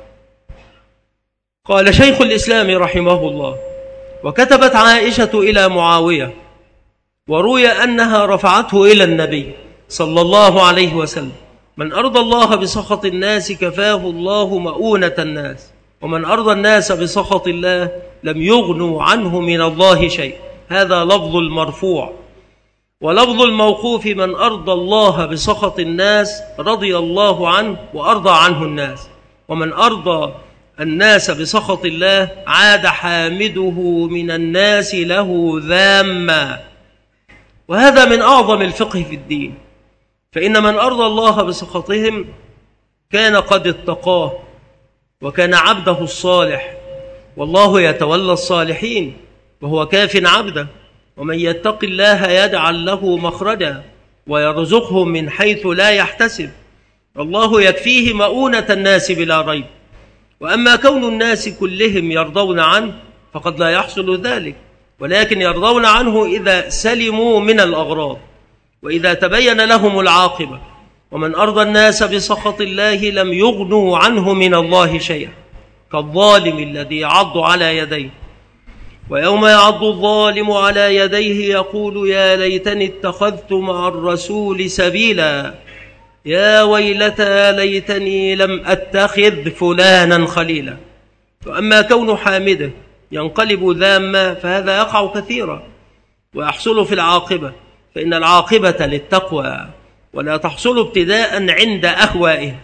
قال شيخ الإسلام رحمه الله: وكتبت عائشة إلى معاوية، وروي أنها رفعته إلى النبي صلى الله عليه وسلم: من أرضى الله بسخط الناس كفاه الله مؤونة الناس، ومن أرضى الناس بسخط الله لم يغنوا عنه من الله شيء. هذا لفظ المرفوع. ولفظ الموقوف: من أرضى الله بسخط الناس رضي الله عنه وأرضى عنه الناس، ومن أرضى الناس بسخط الله عاد حامده من الناس له ذاما. وهذا من أعظم الفقه في الدين، فإن من أرضى الله بسخطهم كان قد اتقاه وكان عبده الصالح، والله يتولى الصالحين وهو كاف عبده. ومن يتق الله يجعل له مخرجا ويرزقه من حيث لا يحتسب، الله يكفيه مؤونة الناس بلا ريب. وأما كون الناس كلهم يرضون عنه فقد لا يحصل ذلك، ولكن يرضون عنه إذا سلموا من الأغراض وإذا تبين لهم العاقبة. ومن أرضى الناس بسخط الله لم يغنوا عنه من الله شيئا، كالظالم الذي يعض على يديه، ويوم يعض الظالم على يديه يقول يا ليتني اتخذت مع الرسول سبيلا. يا ويلتى ليتني لم أتخذ فلانا خليلا. وأما كون حامده ينقلب ذاما فهذا يقع كثيرا ويحصل في العاقبة، فإن العاقبة للتقوى ولا تحصل ابتداء عند أهوائه.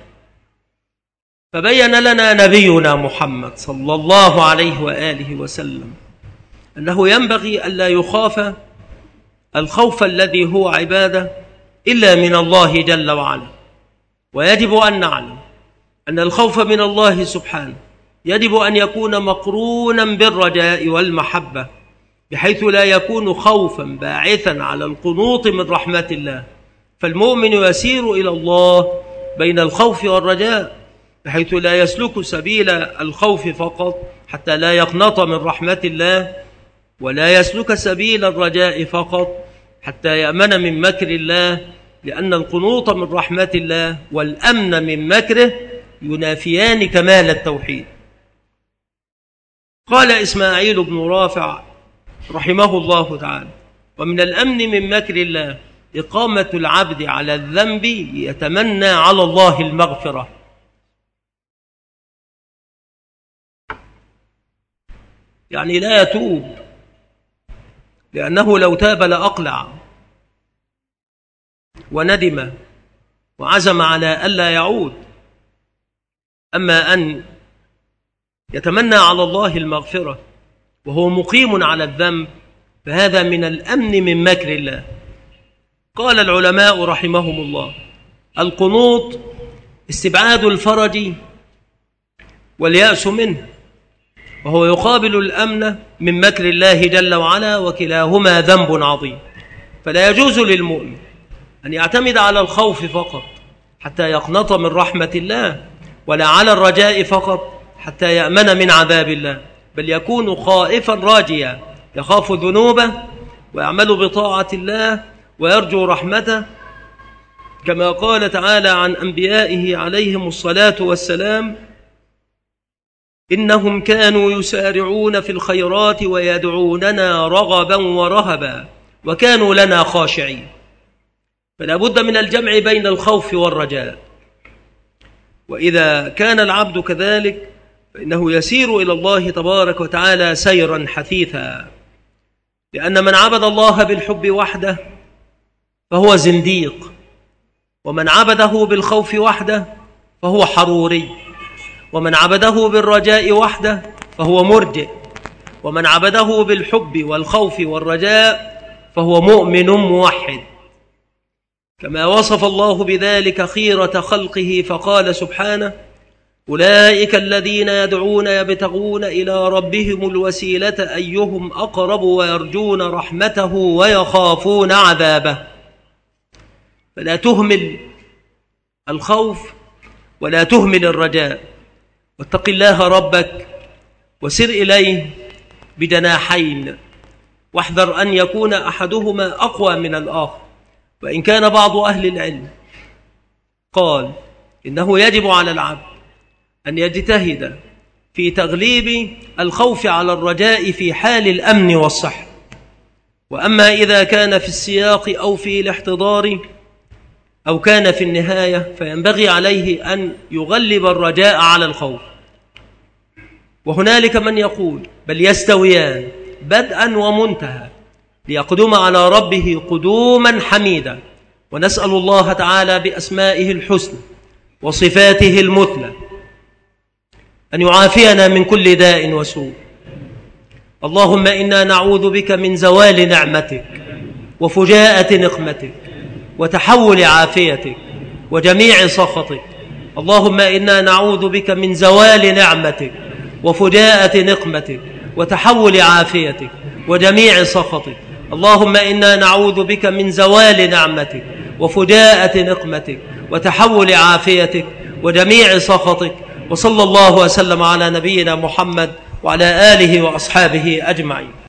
فبين لنا نبينا محمد صلى الله عليه وآله وسلم أنه ينبغي ألا يخاف الخوف الذي هو عبادة إلا من الله جل وعلا. ويجب أن نعلم أن الخوف من الله سبحانه يجب أن يكون مقرونا بالرجاء والمحبة، بحيث لا يكون خوفا باعثا على القنوط من رحمة الله. فالمؤمن يسير إلى الله بين الخوف والرجاء، بحيث لا يسلك سبيل الخوف فقط حتى لا يقنط من رحمة الله، ولا يسلك سبيل الرجاء فقط حتى يأمن من مكر الله، لأن القنوط من رحمة الله والأمن من مكره ينافيان كمال التوحيد. قال إسماعيل بن رافع رحمه الله تعالى: ومن الأمن من مكر الله إقامة العبد على الذنب يتمنى على الله المغفرة. يعني لا يتوب، لأنه لو تاب لأقلع وندم وعزم على ألا يعود. أما أن يتمنى على الله المغفرة وهو مقيم على الذنب فهذا من الأمن من مكر الله. قال العلماء رحمهم الله: القنوط استبعاد الفرج واليأس منه، وهو يقابل الأمن من مكر الله جل وعلا، وكلاهما ذنب عظيم. فلا يجوز للمؤمن أن يعتمد على الخوف فقط حتى يقنط من رحمة الله، ولا على الرجاء فقط حتى يأمن من عذاب الله، بل يكون خائفا راجيا، يخاف ذنوبه ويعمل بطاعة الله ويرجو رحمته، كما قال تعالى عن أنبيائه عليهم الصلاة والسلام: إنهم كانوا يسارعون في الخيرات ويدعوننا رغبا ورهبا وكانوا لنا خاشعين. فلا بد من الجمع بين الخوف والرجاء. وإذا كان العبد كذلك فإنه يسير إلى الله تبارك وتعالى سيرا حثيثا، لأن من عبد الله بالحب وحده فهو زنديق، ومن عبده بالخوف وحده فهو حروري، ومن عبده بالرجاء وحده فهو مرجئ، ومن عبده بالحب والخوف والرجاء فهو مؤمن موحد. كما وصف الله بذلك خيرة خلقه فقال سبحانه: أولئك الذين يدعون يبتغون إلى ربهم الوسيلة أيهم أقرب ويرجون رحمته ويخافون عذابه. فلا تهمل الخوف ولا تهمل الرجاء، واتق الله ربك وسر إليه بجناحين، واحذر أن يكون أحدهما أقوى من الآخر. وإن كان بعض أهل العلم قال إنه يجب على العبد أن يجتهد في تغليب الخوف على الرجاء في حال الأمن والصحة، وأما إذا كان في السياق أو في الاحتضار أو كان في النهاية فينبغي عليه أن يغلب الرجاء على الخوف. وهنالك من يقول بل يستويان بدءا ومنتهى، ليقدم على ربه قدوما حميدا. ونسأل الله تعالى بأسمائه الحسنى وصفاته المثلى أن يعافينا من كل داء وسوء. اللهم إنا نعوذ بك من زوال نعمتك وفجاءة نقمتك وتحول عافيتك وجميع سخطك. اللهم إنا نعوذ بك من زوال نعمتك وفجاءة نقمتك وتحول عافيتك وجميع سخطك. اللهم إنا نعوذ بك من زوال نعمتك وفجاءة نقمتك وتحول عافيتك وجميع سخطك. وصلى الله وسلم على نبينا محمد وعلى آله وأصحابه أجمعين.